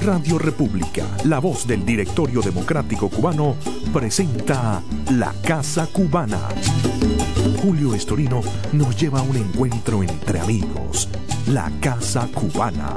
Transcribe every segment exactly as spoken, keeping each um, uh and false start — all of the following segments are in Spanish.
Radio República, la voz del Directorio Democrático Cubano, presenta La Casa Cubana. Julio Estorino nos lleva a un encuentro entre amigos. La Casa Cubana.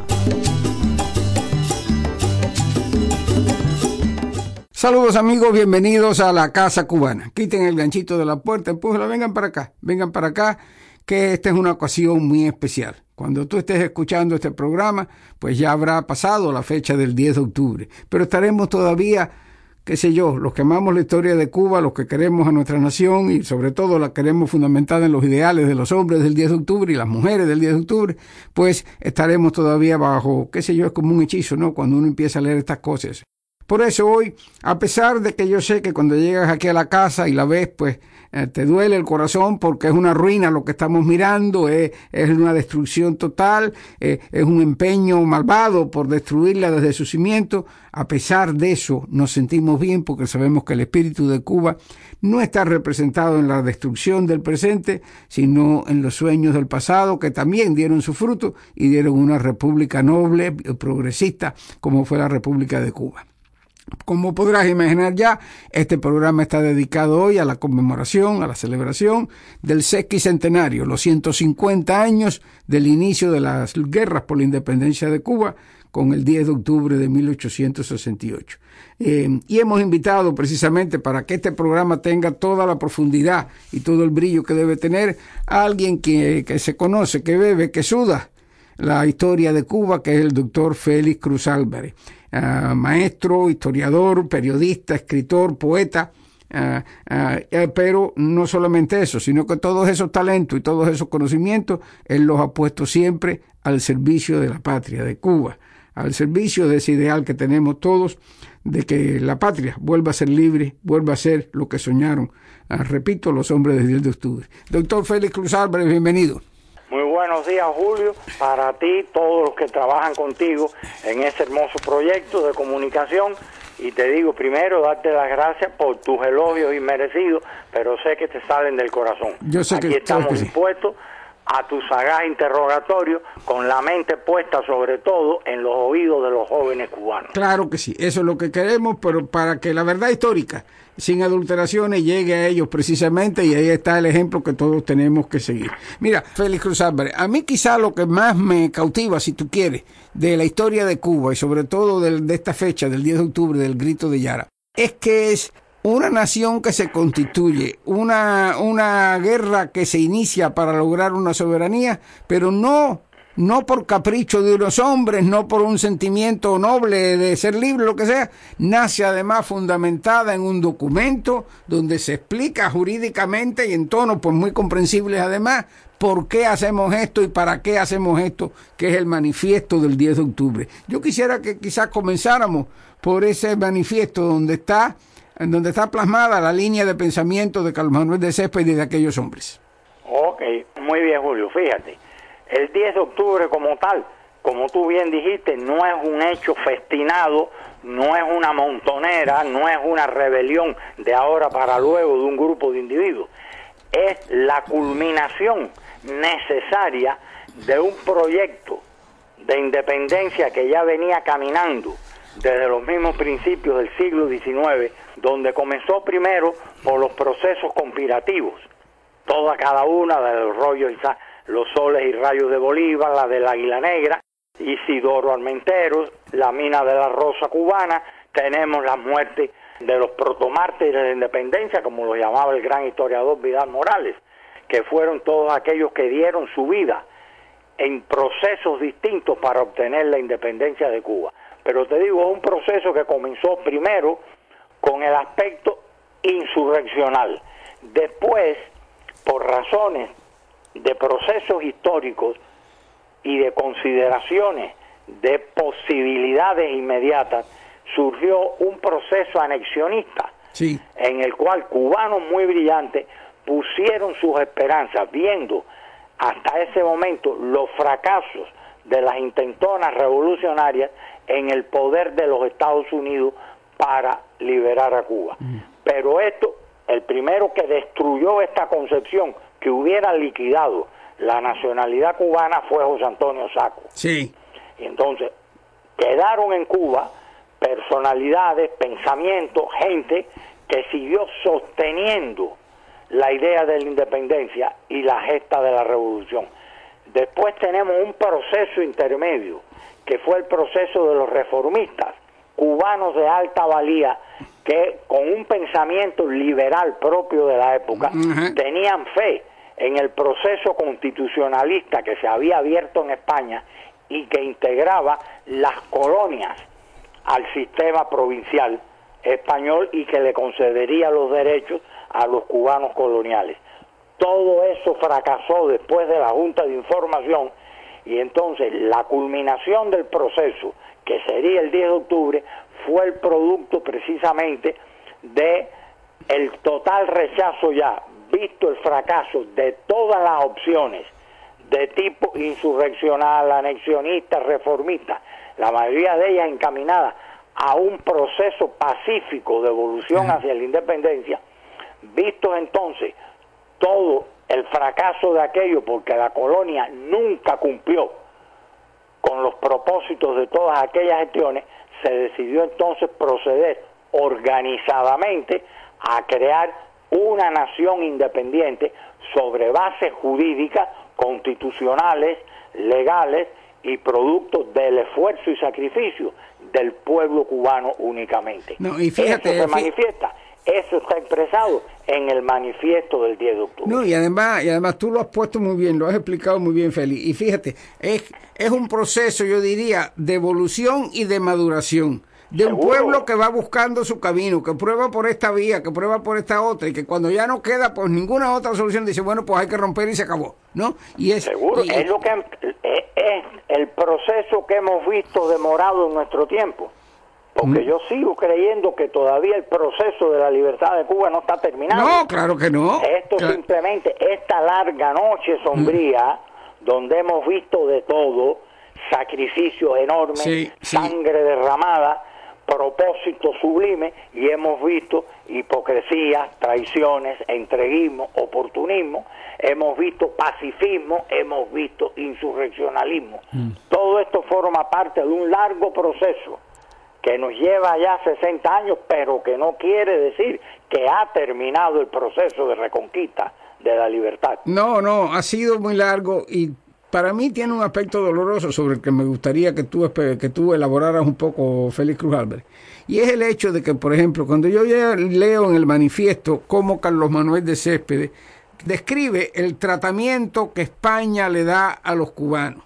Saludos amigos, bienvenidos a La Casa Cubana. Quiten el ganchito de la puerta, empújenlo, vengan para acá, vengan para acá, que esta es una ocasión muy especial. Cuando tú estés escuchando este programa, pues ya habrá pasado la fecha del diez de octubre, pero estaremos todavía, qué sé yo, los que amamos la historia de Cuba, los que queremos a nuestra nación y sobre todo la queremos fundamentada en los ideales de los hombres del diez de octubre y las mujeres del diez de octubre, pues estaremos todavía bajo, qué sé yo, es como un hechizo, ¿no? Cuando uno empieza a leer estas cosas. Por eso hoy, a pesar de que yo sé que cuando llegas aquí a la casa y la ves, pues eh, te duele el corazón porque es una ruina lo que estamos mirando, eh, es una destrucción total, eh, es un empeño malvado por destruirla desde su cimiento. A pesar de eso, nos sentimos bien porque sabemos que el espíritu de Cuba no está representado en la destrucción del presente, sino en los sueños del pasado que también dieron su fruto y dieron una república noble, progresista, como fue la República de Cuba. Como podrás imaginar ya, este programa está dedicado hoy a la conmemoración, a la celebración del sesquicentenario, los ciento cincuenta años del inicio de las guerras por la independencia de Cuba, con el diez de octubre de mil ochocientos sesenta y ocho. Eh, y hemos invitado precisamente para que este programa tenga toda la profundidad y todo el brillo que debe tener a alguien que, que se conoce, que bebe, que suda la historia de Cuba, que es el doctor Félix Cruz Álvarez. Uh, maestro, historiador, periodista, escritor, poeta, uh, uh, pero no solamente eso, sino que todos esos talentos y todos esos conocimientos, él los ha puesto siempre al servicio de la patria, de Cuba, al servicio de ese ideal que tenemos todos, de que la patria vuelva a ser libre, vuelva a ser lo que soñaron, uh, repito, los hombres del diez de octubre. Doctor Félix Cruz Álvarez, bienvenido. Muy buenos días, Julio, para ti, todos los que trabajan contigo en ese hermoso proyecto de comunicación. Y te digo, primero, darte las gracias por tus elogios inmerecidos, pero sé que te salen del corazón. Yo sé Aquí que estamos que sí. dispuestos a tu sagaz interrogatorio, con la mente puesta sobre todo en los oídos de los jóvenes cubanos. Claro que sí, eso es lo que queremos, pero para que la verdad histórica, sin adulteraciones, llegue a ellos precisamente, y ahí está el ejemplo que todos tenemos que seguir. Mira, Félix Cruz Álvarez, a mí quizá lo que más me cautiva, si tú quieres, de la historia de Cuba y sobre todo de, de esta fecha del diez de octubre del Grito de Yara, es que es una nación que se constituye, una, una guerra que se inicia para lograr una soberanía, pero no, no por capricho de unos hombres, no por un sentimiento noble de ser libre, lo que sea, nace además fundamentada en un documento donde se explica jurídicamente y en tonos pues muy comprensibles además, por qué hacemos esto y para qué hacemos esto, que es el manifiesto del diez de octubre. Yo quisiera que quizás comenzáramos por ese manifiesto donde está en donde está plasmada la línea de pensamiento de Carlos Manuel de Céspedes y de aquellos hombres. Ok, muy bien, Julio, fíjate, el diez de octubre como tal, como tú bien dijiste, no es un hecho festinado, no es una montonera, no es una rebelión de ahora para luego de un grupo de individuos, es la culminación necesaria de un proyecto de independencia que ya venía caminando desde los mismos principios del siglo diecinueve, donde comenzó primero por los procesos conspirativos, toda cada una de los rollos, los soles y rayos de Bolívar, la del Águila Negra, Isidoro Armenteros, la mina de la Rosa Cubana, tenemos la muerte de los protomártires de la independencia, como lo llamaba el gran historiador Vidal Morales, que fueron todos aquellos que dieron su vida en procesos distintos para obtener la independencia de Cuba. Pero te digo, es un proceso que comenzó primero con el aspecto insurreccional. Después, por razones de procesos históricos y de consideraciones de posibilidades inmediatas, surgió un proceso anexionista, sí, en el cual cubanos muy brillantes pusieron sus esperanzas, viendo hasta ese momento los fracasos de las intentonas revolucionarias en el poder de los Estados Unidos para liberar a Cuba. Mm. Pero esto, el primero que destruyó esta concepción que hubiera liquidado la nacionalidad cubana fue José Antonio Sacco. Sí. Y entonces, Quedaron en Cuba personalidades, pensamientos, gente que siguió sosteniendo la idea de la independencia y la gesta de la revolución. Después tenemos un proceso intermedio, que fue el proceso de los reformistas, cubanos de alta valía, que con un pensamiento liberal propio de la época, uh-huh. tenían fe en el proceso constitucionalista que se había abierto en España y que integraba las colonias al sistema provincial español y que le concedería los derechos a los cubanos coloniales. Todo eso fracasó después de la Junta de Información, y entonces la culminación del proceso, que sería el diez de octubre, fue el producto precisamente de el total rechazo ya, visto el fracaso de todas las opciones de tipo insurreccional, anexionista, reformista, la mayoría de ellas encaminadas a un proceso pacífico de evolución hacia la independencia. Visto entonces todo el fracaso de aquello, porque la colonia nunca cumplió con los propósitos de todas aquellas gestiones, se decidió entonces proceder organizadamente a crear una nación independiente sobre bases jurídicas, constitucionales, legales y producto del esfuerzo y sacrificio del pueblo cubano únicamente. No, y fíjate, eso se manifiesta, eso está expresado en el manifiesto del diez de octubre. No, y además, y además tú lo has puesto muy bien, lo has explicado muy bien, Félix. Y fíjate, es, es un proceso, yo diría, de evolución y de maduración. De un pueblo que va buscando su camino, que prueba por esta vía, que prueba por esta otra, y que cuando ya no queda pues ninguna otra solución, dice, bueno, pues hay que romper y se acabó, ¿no? Y es, Seguro, y, es lo que es, es el proceso que hemos visto demorado en nuestro tiempo. Porque mm. yo sigo creyendo que todavía el proceso de la libertad de Cuba no está terminado. No, claro que no. Esto claro. simplemente, esta larga noche sombría, mm. donde hemos visto de todo, sacrificios enormes, sí, sangre sí. derramada, propósitos sublimes, y hemos visto hipocresía, traiciones, entreguismo, oportunismo, hemos visto pacifismo, hemos visto insurreccionalismo. Mm. Todo esto forma parte de un largo proceso que nos lleva ya sesenta años, pero que no quiere decir que ha terminado el proceso de reconquista de la libertad. No, no, ha sido muy largo y para mí tiene un aspecto doloroso sobre el que me gustaría que tú, que tú elaboraras un poco, Félix Cruz Álvarez. Y es el hecho de que, por ejemplo, cuando yo ya leo en el manifiesto cómo Carlos Manuel de Céspedes describe el tratamiento que España le da a los cubanos,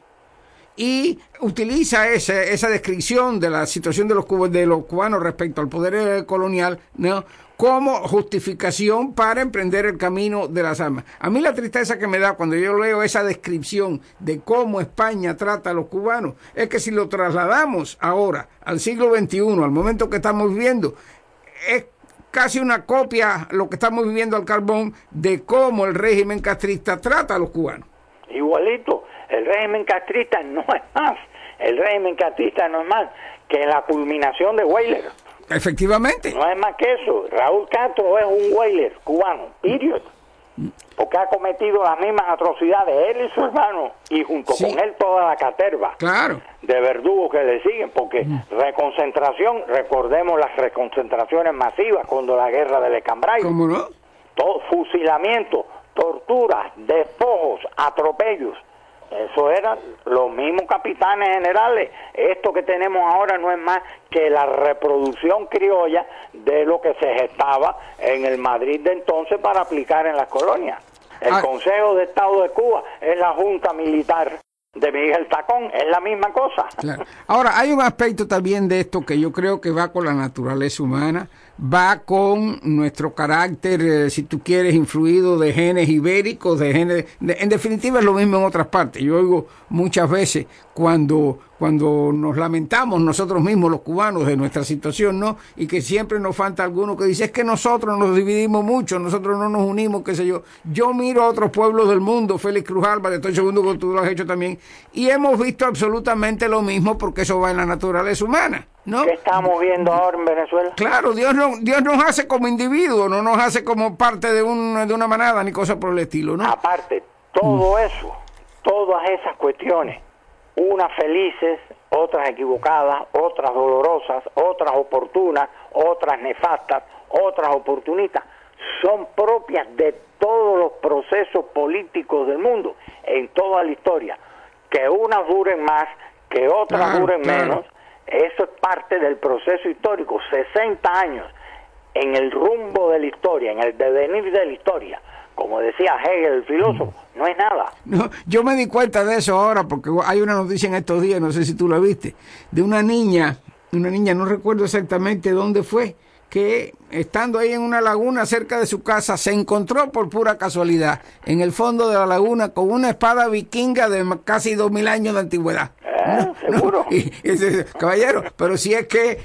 y utiliza esa, esa descripción de la situación de los, cub- de los cubanos respecto al poder colonial, ¿no?, como justificación para emprender el camino de las armas. A mí la tristeza que me da cuando yo leo esa descripción de cómo España trata a los cubanos es que si lo trasladamos ahora al siglo veintiuno, al momento que estamos viviendo, es casi una copia, lo que estamos viviendo al carbón, de cómo el régimen castrista trata a los cubanos. Igualito. El régimen castrista no es más, el régimen castrista no es más que la culminación de Weyler. Efectivamente. No es más que eso. Raúl Castro es un Weyler cubano, period. Porque ha cometido las mismas atrocidades, él y su hermano, y junto sí. con él toda la caterva claro. de verdugos que le siguen, porque mm. reconcentración, recordemos las reconcentraciones masivas cuando la guerra del Escambray. ¿Cómo no? Todo, fusilamiento, torturas, despojos, atropellos. Eso eran los mismos capitanes generales. Esto que tenemos ahora no es más que la reproducción criolla de lo que se gestaba en el Madrid de entonces para aplicar en las colonias. El ah. Consejo de Estado de Cuba es la Junta Militar de Miguel Tacón, es la misma cosa. Claro. Ahora, hay un aspecto también de esto que yo creo que va con la naturaleza humana, va con nuestro carácter, eh, si tú quieres, influido de genes ibéricos, de genes, de, en definitiva es lo mismo en otras partes. Yo oigo muchas veces cuando cuando nos lamentamos nosotros mismos, los cubanos, de nuestra situación, ¿no? Y que siempre nos falta alguno que dice, es que nosotros nos dividimos mucho, nosotros no nos unimos, qué sé yo. Yo miro a otros pueblos del mundo, Félix Cruz Álvarez, estoy seguro que tú lo has hecho también, y hemos visto absolutamente lo mismo porque eso va en la naturaleza humana, ¿no? ¿Qué estamos viendo ahora en Venezuela? Claro, Dios no, Dios nos hace como individuos, no nos hace como parte de, un, de una manada ni cosa por el estilo, ¿no? Aparte, todo mm. eso, todas esas cuestiones, unas felices, otras equivocadas, otras dolorosas, otras oportunas, otras nefastas, otras oportunistas, son propias de todos los procesos políticos del mundo, en toda la historia. Que unas duren más, que otras claro, duren claro. menos, eso es parte del proceso histórico. sesenta años en el rumbo de la historia, en el devenir de la historia, como decía Hegel, el filósofo, no es nada. No, yo me di cuenta de eso ahora, porque hay una noticia en estos días, no sé si tú la viste, de una niña, una niña, no recuerdo exactamente dónde fue, que estando ahí en una laguna cerca de su casa, se encontró por pura casualidad en el fondo de la laguna con una espada vikinga de casi dos mil años de antigüedad. Eh, no, seguro. No, y, y, caballero, pero si es que,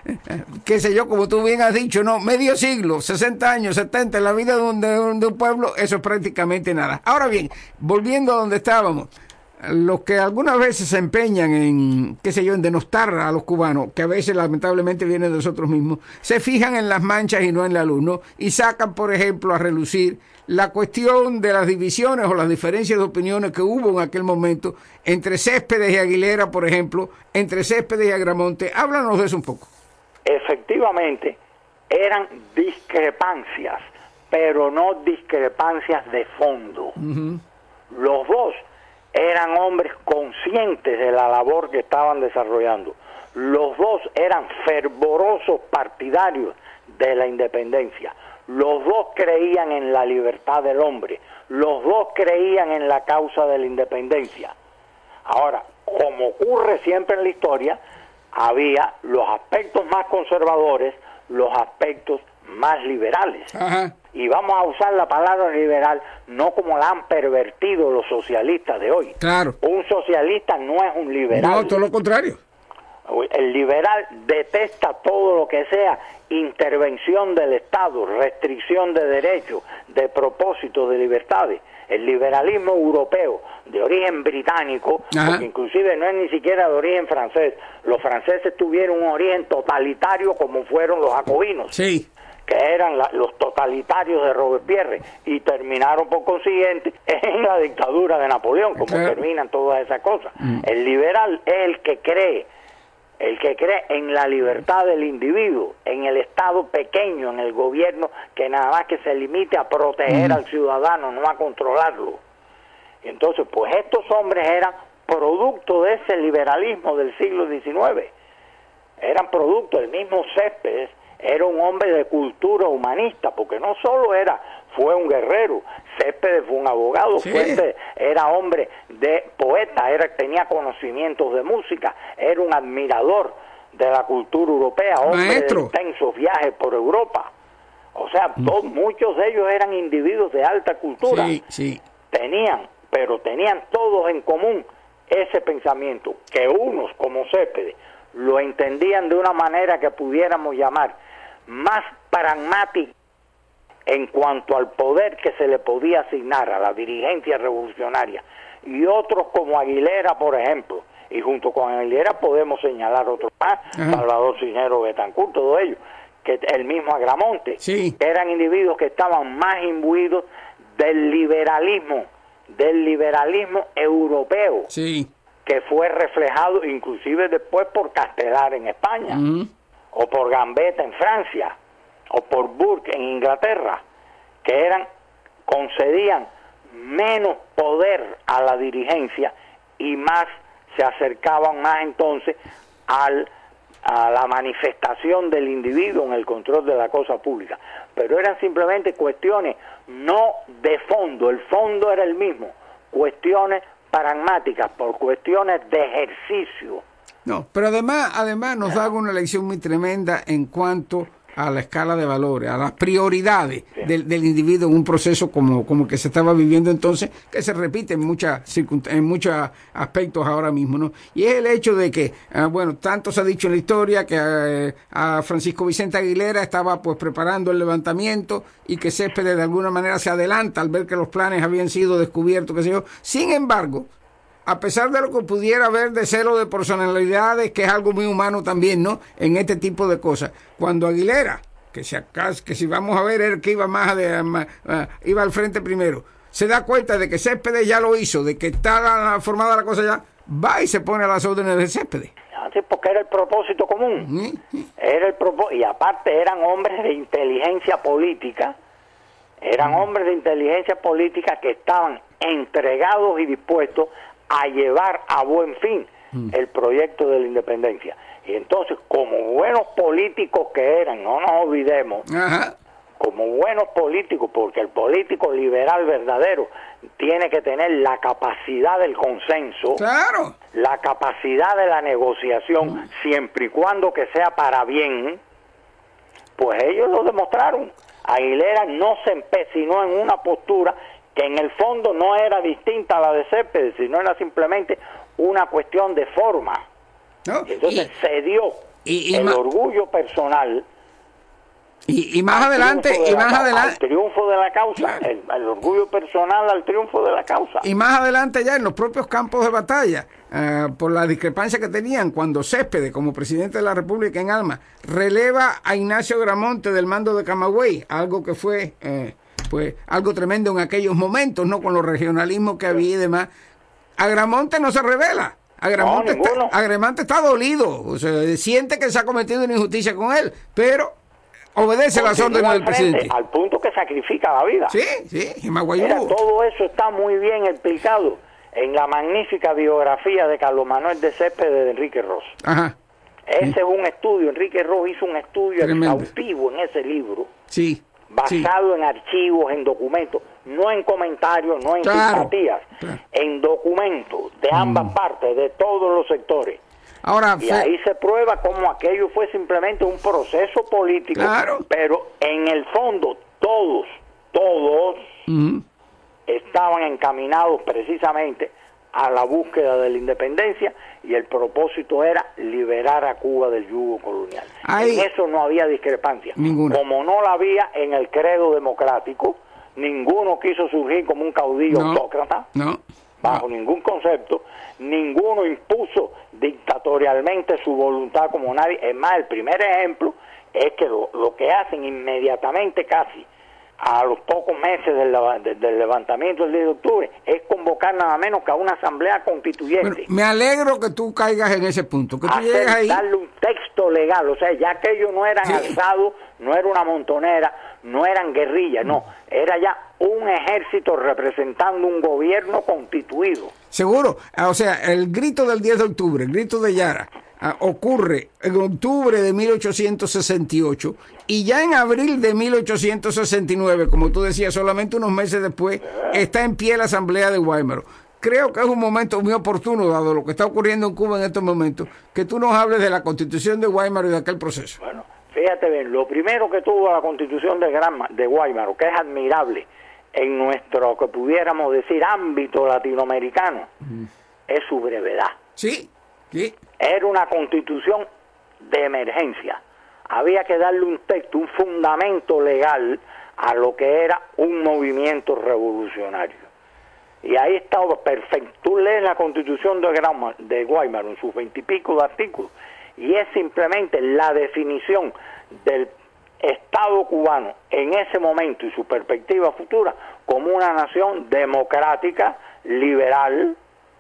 qué sé yo, como tú bien has dicho, no, medio siglo, sesenta años, setenta, en la vida de un, de un, de un pueblo, eso es prácticamente nada. Ahora bien, volviendo a donde estábamos, los que algunas veces se empeñan en, qué sé yo, en denostar a los cubanos, que a veces lamentablemente vienen de nosotros mismos, se fijan en las manchas y no en la luz, ¿no? Y sacan, por ejemplo, a relucir la cuestión de las divisiones o las diferencias de opiniones que hubo en aquel momento entre Céspedes y Aguilera, por ejemplo, entre Céspedes y Agramonte. Háblanos de eso un poco. Efectivamente, eran discrepancias, pero no discrepancias de fondo. Uh-huh. Los dos eran hombres conscientes de la labor que estaban desarrollando. Los dos eran fervorosos partidarios de la independencia. Los dos creían en la libertad del hombre. Los dos creían en la causa de la independencia. Ahora, como ocurre siempre en la historia, había los aspectos más conservadores, los aspectos más liberales. Ajá. Y vamos a usar la palabra liberal no como la han pervertido los socialistas de hoy. Claro. Un socialista no es un liberal. No, todo lo contrario. El liberal detesta todo lo que sea intervención del Estado, restricción de derechos, de propósitos, de libertades. El liberalismo europeo, de origen británico, Ajá. porque inclusive no es ni siquiera de origen francés. Los franceses tuvieron un origen totalitario como fueron los jacobinos. Sí. Que eran la, los totalitarios de Robespierre, y terminaron por consiguiente en la dictadura de Napoleón, como claro. terminan todas esas cosas. Mm. El liberal es el que cree, el que cree en la libertad del individuo, en el Estado pequeño, en el gobierno que nada más que se limite a proteger mm. al ciudadano, no a controlarlo. Y entonces, pues estos hombres eran producto de ese liberalismo del siglo diecinueve, eran producto del mismo Céspedes. Era un hombre de cultura humanista, porque no solo era, fue un guerrero, Céspedes fue un abogado, sí. fue, era hombre de poeta, era, tenía conocimientos de música, era un admirador de la cultura europea, hombre Maestro. de intensos viajes por Europa. O sea, todos, muchos de ellos eran individuos de alta cultura. Sí, sí. Tenían, pero tenían todos en común ese pensamiento, que unos como Céspedes lo entendían de una manera que pudiéramos llamar más pragmática en cuanto al poder que se le podía asignar a la dirigencia revolucionaria, y otros como Aguilera, por ejemplo, y junto con Aguilera podemos señalar otros más, Ajá. Salvador Cisneros Betancourt, todos ellos, que el mismo Agramonte, sí. eran individuos que estaban más imbuidos del liberalismo, del liberalismo europeo, sí. que fue reflejado inclusive después por Castelar en España, uh-huh. o por Gambetta en Francia, o por Burke en Inglaterra, que eran, concedían menos poder a la dirigencia y más se acercaban más entonces al, a la manifestación del individuo en el control de la cosa pública. Pero eran simplemente cuestiones no de fondo, el fondo era el mismo, cuestiones pragmáticas, por cuestiones de ejercicio. No, pero además, además nos da una lección muy tremenda en cuanto a la escala de valores, a las prioridades sí. del, del individuo en un proceso como, como el que se estaba viviendo entonces, que se repite en muchas en muchos aspectos ahora mismo, ¿no? Y es el hecho de que, eh, bueno, tanto se ha dicho en la historia que eh, a Francisco Vicente Aguilera estaba pues preparando el levantamiento y que Céspedes de alguna manera se adelanta al ver que los planes habían sido descubiertos, qué sé yo. Sin embargo, a pesar de lo que pudiera haber de celo de personalidades, que es algo muy humano también, ¿no?, en este tipo de cosas, cuando Aguilera, que si acaso, que si vamos a ver, el que iba más de, uh, iba al frente primero, se da cuenta de que Céspedes ya lo hizo, de que está formada la cosa ya, va y se pone a las órdenes de Céspedes. Sí, porque era el propósito común. ¿Sí? Era el propó- y aparte eran hombres de inteligencia política, eran mm. hombres de inteligencia política que estaban entregados y dispuestos a llevar a buen fin mm. el proyecto de la independencia. Y entonces, como buenos políticos que eran, no nos olvidemos, Ajá. como buenos políticos, porque el político liberal verdadero tiene que tener la capacidad del consenso, claro. la capacidad de la negociación, mm. siempre y cuando que sea para bien, pues ellos lo demostraron. Aguilera no se empecinó en una postura que en el fondo no era distinta a la de Céspedes, sino era simplemente una cuestión de forma. ¿No? Y entonces y, cedió y, y el orgullo personal y, y más adelante y más la, adelante al triunfo de la causa, claro. el, el orgullo personal al triunfo de la causa. Y más adelante ya en los propios campos de batalla, uh, por la discrepancia que tenían cuando Céspedes, como presidente de la República en Alma, releva a Ignacio Gramonte del mando de Camagüey, algo que fue eh, pues algo tremendo en aquellos momentos, no con los regionalismos que había y demás. Agramonte no se revela. Agramonte, no, está, Agramonte está dolido, o sea, siente que se ha cometido una injusticia con él, pero obedece las órdenes del presidente. Al punto que sacrifica la vida. Sí, sí, y Mira, todo eso está muy bien explicado en la magnífica biografía de Carlos Manuel de Céspedes de Enrique Ross. Ajá. Ese sí. es un estudio, Enrique Ross hizo un estudio Tremendo. exhaustivo en ese libro. Sí. basado sí. en archivos, en documentos, no en comentarios, no en claro, simpatías, claro. en documentos de ambas mm. partes, de todos los sectores. Ahora, y ahí se prueba cómo aquello fue simplemente un proceso político, claro. pero en el fondo todos, todos mm. estaban encaminados precisamente a la búsqueda de la independencia, y el propósito era liberar a Cuba del yugo colonial. Ahí, en eso no había discrepancia. Ninguna. Como no la había en el credo democrático, ninguno quiso surgir como un caudillo no, autócrata, no, bajo no. ningún concepto, ninguno impuso dictatorialmente su voluntad como nadie. Es más, el primer ejemplo es que lo, lo que hacen inmediatamente casi a los pocos meses del, del levantamiento del diez de octubre es convocar nada menos que a una asamblea constituyente. Bueno, me alegro que tú caigas en ese punto, que tú Hacer, llegues ahí. darle un texto legal, o sea, ya que ellos no eran sí. alzados, no era una montonera, no eran guerrillas, no, era ya un ejército representando un gobierno constituido. Seguro, o sea, el grito del diez de octubre, el grito de Yara, Uh, ocurre en octubre de mil ochocientos sesenta y ocho, y ya en abril de mil ochocientos sesenta y nueve, como tú decías, solamente unos meses después, está en pie la Asamblea de Guaymaro. Creo que es un momento muy oportuno, dado lo que está ocurriendo en Cuba en estos momentos, que tú nos hables de la Constitución de Guaymaro y de aquel proceso. Bueno, fíjate bien, lo primero que tuvo la Constitución de, Gran, de Guaymaro, que es admirable en nuestro, que pudiéramos decir, ámbito latinoamericano, mm. es su brevedad. Sí, sí. Era una constitución de emergencia. Había que darle un texto, un fundamento legal a lo que era un movimiento revolucionario. Y ahí estaba perfecto. Tú lees la constitución de, Grama, de Guaymaro en sus veintipico de artículos, y es simplemente la definición del Estado cubano en ese momento y su perspectiva futura como una nación democrática, liberal,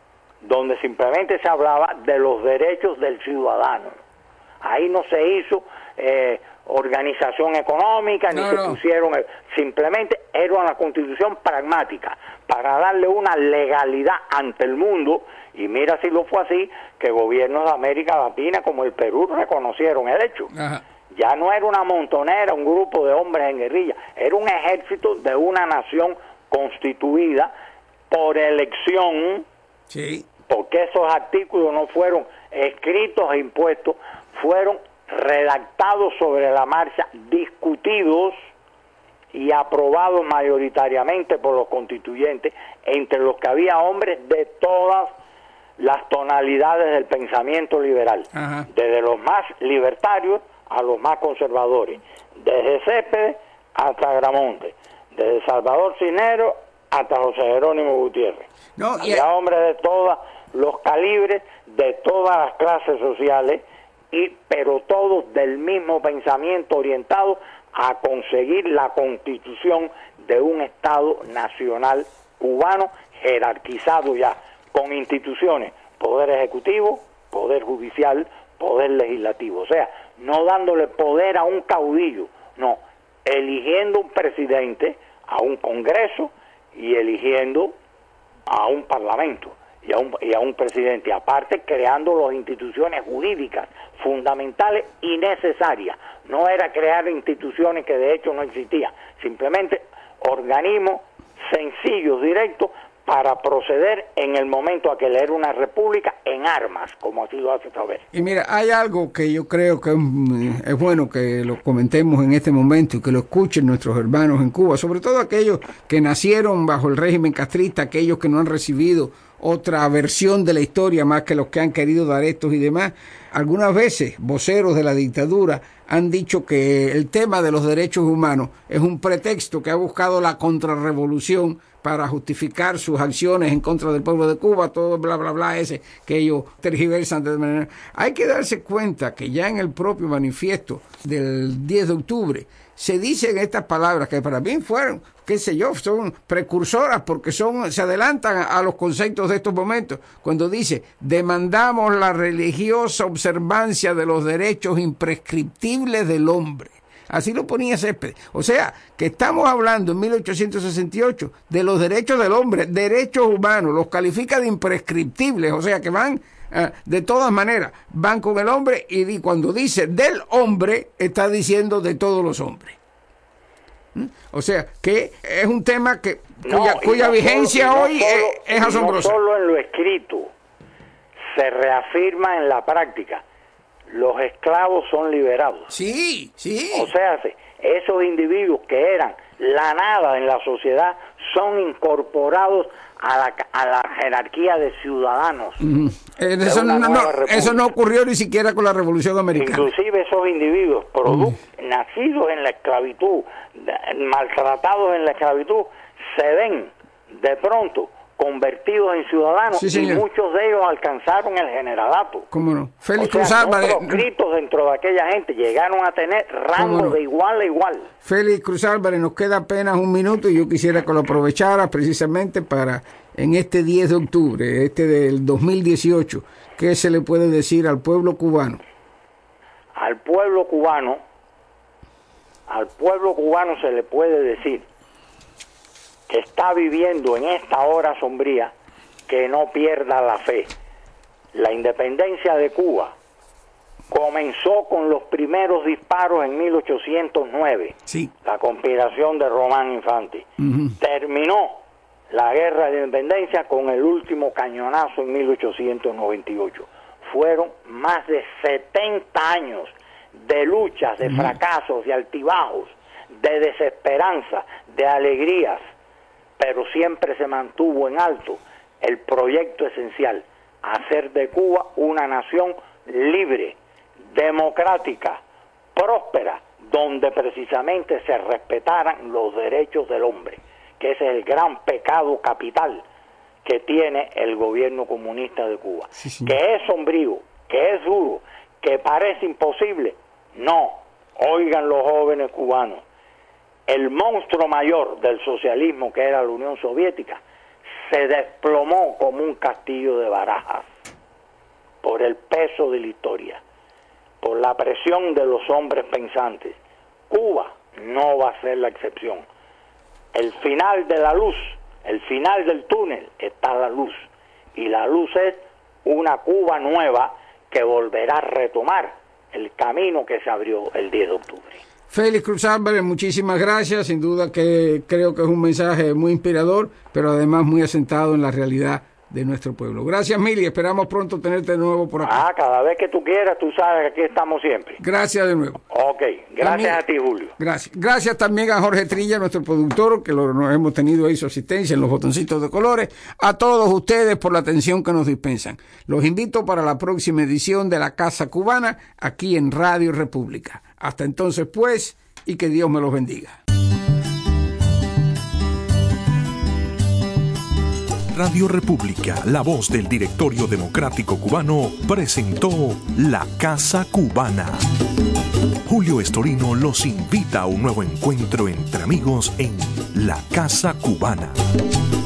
donde simplemente se hablaba de los derechos del ciudadano. Ahí no se hizo eh, organización económica, ni no, se no. pusieron, simplemente era una constitución pragmática, para darle una legalidad ante el mundo, y mira si lo fue así, que gobiernos de América Latina como el Perú reconocieron el hecho. Ajá. Ya no era una montonera, un grupo de hombres en guerrilla, era un ejército de una nación constituida por elección. Sí. Porque esos artículos no fueron escritos e impuestos, fueron redactados sobre la marcha, discutidos y aprobados mayoritariamente por los constituyentes, entre los que había hombres de todas las tonalidades del pensamiento liberal. Ajá. Desde los más libertarios a los más conservadores, desde Céspedes hasta Gramonte, desde Salvador Cisneros hasta José Jerónimo Gutiérrez. No, y había hombres de todos los calibres, de todas las clases sociales, y pero todos del mismo pensamiento, orientado a conseguir la constitución de un Estado nacional cubano jerarquizado ya, con instituciones, poder ejecutivo, poder judicial, poder legislativo. O sea, no dándole poder a un caudillo, no, eligiendo un presidente, a un congreso y eligiendo a un parlamento y a un, y a un presidente, aparte creando las instituciones jurídicas fundamentales y necesarias. No era crear instituciones que de hecho no existían, simplemente organismos sencillos, directos, para proceder en el momento a que era una república en armas, como así lo hace saber. Y mira, hay algo que yo creo que es, es bueno que lo comentemos en este momento y que lo escuchen nuestros hermanos en Cuba, sobre todo aquellos que nacieron bajo el régimen castrista, aquellos que no han recibido otra versión de la historia más que los que han querido dar estos y demás. Algunas veces voceros de la dictadura han dicho que el tema de los derechos humanos es un pretexto que ha buscado la contrarrevolución para justificar sus acciones en contra del pueblo de Cuba, todo bla bla bla ese que ellos tergiversan de manera. Hay que darse cuenta que ya en el propio manifiesto del diez de octubre se dicen estas palabras que para mí fueron, qué sé yo, son precursoras porque son, se adelantan a los conceptos de estos momentos, cuando dice, demandamos la religiosa observancia de los derechos imprescriptibles del hombre. Así lo ponía Céspedes. O sea, que estamos hablando en mil ochocientos sesenta y ocho de los derechos del hombre, derechos humanos, los califica de imprescriptibles, o sea que van, eh, de todas maneras, van con el hombre y cuando dice del hombre, está diciendo de todos los hombres. ¿Mm? O sea, que es un tema que cuya, no, cuya no vigencia solo, hoy no solo, es, es asombrosa. No solo en lo escrito, se reafirma en la práctica. Los esclavos son liberados. Sí, sí. O sea, esos individuos que eran la nada en la sociedad son incorporados a la, a la jerarquía de ciudadanos. Mm. Eh, de eso, no, no, eso no ocurrió ni siquiera con la Revolución Americana. Inclusive esos individuos mm. nacidos en la esclavitud, maltratados en la esclavitud, se ven de pronto convertidos en ciudadanos, sí, y muchos de ellos alcanzaron el generalato. ¿Cómo no? Félix o sea, Cruz Álvarez. Los gritos dentro de aquella gente llegaron a tener rango no? de igual a igual. Félix Cruz Álvarez, nos queda apenas un minuto y yo quisiera que lo aprovechara precisamente para, en este diez de octubre, este del dos mil dieciocho, ¿qué se le puede decir al pueblo cubano? Al pueblo cubano, al pueblo cubano se le puede decir que está viviendo en esta hora sombría, que no pierda la fe. La independencia de Cuba comenzó con los primeros disparos en mil ochocientos nueve, sí. La conspiración de Román Infante. Uh-huh. Terminó la guerra de independencia con el último cañonazo en mil ochocientos noventa y ocho. Fueron más de setenta años de luchas, de uh-huh. fracasos, de altibajos, de desesperanza, de alegrías, pero siempre se mantuvo en alto el proyecto esencial, hacer de Cuba una nación libre, democrática, próspera, donde precisamente se respetaran los derechos del hombre, que ese es el gran pecado capital que tiene el gobierno comunista de Cuba. Sí, sí. Que es sombrío, que es duro, que parece imposible. No, oigan los jóvenes cubanos, el monstruo mayor del socialismo, que era la Unión Soviética, se desplomó como un castillo de barajas por el peso de la historia, por la presión de los hombres pensantes. Cuba no va a ser la excepción. El final de la luz, el final del túnel, está la luz, y la luz es una Cuba nueva que volverá a retomar el camino que se abrió el diez de octubre. Félix Cruz Álvarez, muchísimas gracias. Sin duda que creo que es un mensaje muy inspirador, pero además muy asentado en la realidad de nuestro pueblo. Gracias, Mili. Esperamos pronto tenerte de nuevo por acá. Ah, cada vez que tú quieras, tú sabes que aquí estamos siempre. Gracias de nuevo. Ok, gracias también, a ti, Julio. Gracias. Gracias también a Jorge Trilla, nuestro productor, que lo, nos hemos tenido ahí su asistencia en los botoncitos de colores. A todos ustedes por la atención que nos dispensan. Los invito para la próxima edición de La Casa Cubana, aquí en Radio República. Hasta entonces, pues, y que Dios me los bendiga. Radio República, la voz del Directorio Democrático Cubano, presentó La Casa Cubana. Julio Estorino los invita a un nuevo encuentro entre amigos en La Casa Cubana.